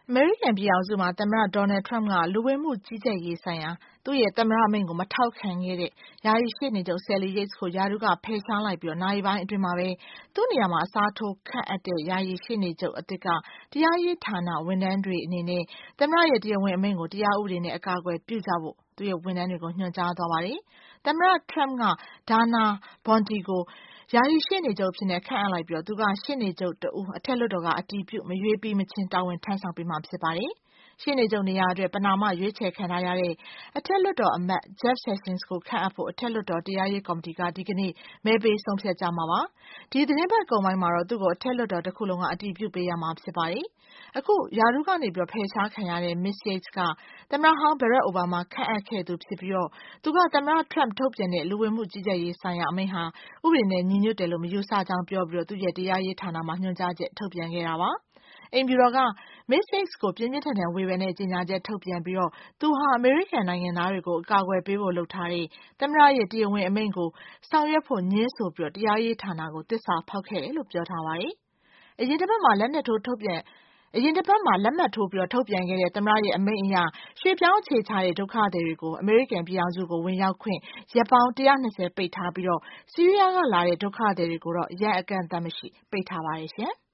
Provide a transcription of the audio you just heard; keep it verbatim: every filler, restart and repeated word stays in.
အမေရိကန်ပြည်ထောင်စုမှာသမ္မတ Donald Trump ကလူဝင်မှုကြီးကြပ်ရေးဆိုင်ရာသူ့ရဲ့သမ္မတအမိန့်ကိုမထောက်ခံခဲ့တဲ့ယာယီရှေ့နေချုပ် Sally Yates ကိုရာထူးကဖယ်ရှားလိုက်ပြီးနာရီပိုင်းအတွင်းမှာပဲသူ့နေရာမှာအစားထိုးခန့်အပ်တဲ့ယာယီရှေ့နေချုပ်အသစ်ကတရားရေးဌာနဝန်ထမ်းတွေအနေနဲ့သမ္မတရဲ့တရားဝင်အမိန့်ကိုတရားဥပဒေနဲ့အကာအကွယ်ပြုကြဖို့သူ့ရဲ့ဝန်ထမ်းတွေကိုညွှန်ကြားသွားပါတယ်။သမ္မတ Trump က Dana Boente ကိုယာယီရှေ့နေချုပ်အဖြစ်ခန့်အပ်လိုက်ပြီးသူကရှေ့နေချုပ်တဦးအထက်လွှတ်တော်ကအတည်ပြုမရွေးပြီးမချင်းတာဝန်ထမ်းဆောင်ပေးမှာဖြစ်ပါတယ်။ရှေ့နေချုပ်နေရာအတွက်ပဏာမရွေးချယ်ခံထားရတဲ့အထက်လွှတ်တော်အမတ် Jeff Sessions ကိုခန့်အပ်ဖို့အထက်လွှတ်တော်တရားရေးကော်မတီကဒီကနေ့မဲပေးဆုံးဖြတ်ကြမှာပါ။ဒီသတင်းပတ်ကုန်ပိုင်းမှာတော့သူ့ကိုအထက်လွှတ်တော်တစ်ခုလုံးကအတည်ပြုပေးရမှာဖြစ်ပါတယ်။အခုရာထူးကနေပြီးဖယ်ရှားခံရတဲ့ Miz Yates ကသမ္မတဟောင်း Barack Obama ခန့်အပ်ခဲ့သူဖြစ်ပြီးသူကသမ္မတ Trump ထုတ်ပြန်တဲ့လူဝင်မှုကြီးကြပ်ရေးဆိုင်ရာအမိန့်ဟာဥပဒေနဲ့ညီညွတ်တယ်လို့မယူဆကြောင်းပြောပြီးသူ့ရဲ့တရားရေးဌာနမှာညွှန်ကြားချက်ထုတ်ပြန်ခဲ့တာပါ။အိမ်ဖြူတော်က Miz Yates ကိုပြင်းပြင်းထန်ထန်ဝေဖန်တဲ့ကြေညာချက်ထုတ်ပြန်ပြီးသူဟာအမေရိကန်နိုင်ငံသားတွေကိုအကာအကွယ်ပေးဖို့လုပ်ထားတဲ့သမ္မတရဲ့တရားဝင်အမိန့်ကိုဆောင်ရွက်ဖို့ငြင်းဆိုပြီးတရားရေးဌာနကိုသစ္စာဖောက်ခဲ့တယ်လို့ပြောထားပါတယ်။အရင်တစ်ပတ်မှာလက်နက်ထိုးထုတ်ပြန်အရင်တစ်ပတ်မှာလက်မှတ်ထိုးပြီးထုတ်ပြန်ခဲ့တဲ့သမ္မတရဲ့အမိန့်အရရွှေ့ပြောင်းအခြေချတဲ့ဒုက္ခသည်တွေကိုအမေရိကန်ပြည်ထောင်စုကိုဝင်ရောက်ခွင့်ရက်ပေါင်းတစ်ရာ၂၀ပိတ်ထားပြီးဆီးရီးယားကလာတဲ့ဒုက္ခသည်တွေကိုတော့ရက်အကန့်အသတ်မရှိပိတ်ထားပါတယ်ရှင်။